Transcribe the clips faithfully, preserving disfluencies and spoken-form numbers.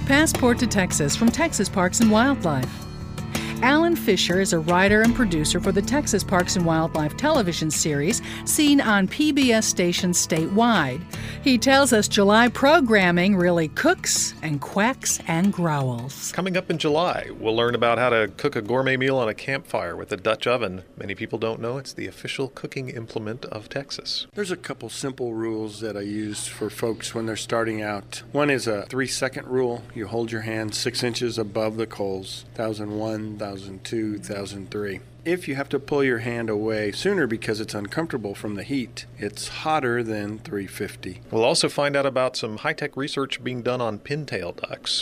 Passport to Texas from Texas Parks and Wildlife. Alan Fisher is a writer and producer for the Texas Parks and Wildlife television series seen on P B S stations statewide. He tells us July programming really cooks and quacks and growls. Coming up in July, we'll learn about how to cook a gourmet meal on a campfire with a Dutch oven. Many people don't know it's the official cooking implement of Texas. There's a couple simple rules that I use for folks when they're starting out. One is a three-second rule. You hold your hand six inches above the coals, one thousand one, one thousand two, one thousand three. If you have to pull your hand away sooner because it's uncomfortable from the heat, it's hotter than three fifty. We'll also find out about some high-tech research being done on pintail ducks.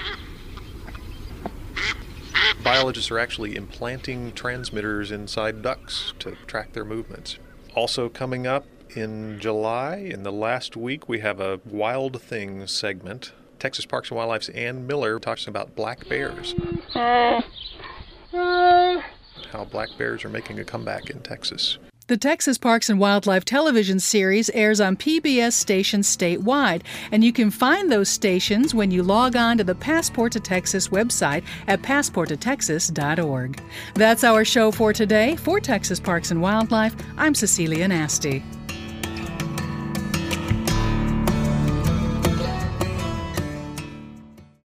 Biologists are actually implanting transmitters inside ducks to track their movements. Also coming up in July, in the last week, we have a Wild Things segment. Texas Parks and Wildlife's Ann Miller talks about black bears. How black bears are making a comeback in Texas. The Texas Parks and Wildlife television series airs on P B S stations statewide, and you can find those stations when you log on to the Passport to Texas website at passport to texas dot org. That's our show for today. For Texas Parks and Wildlife, I'm Cecilia Nasty.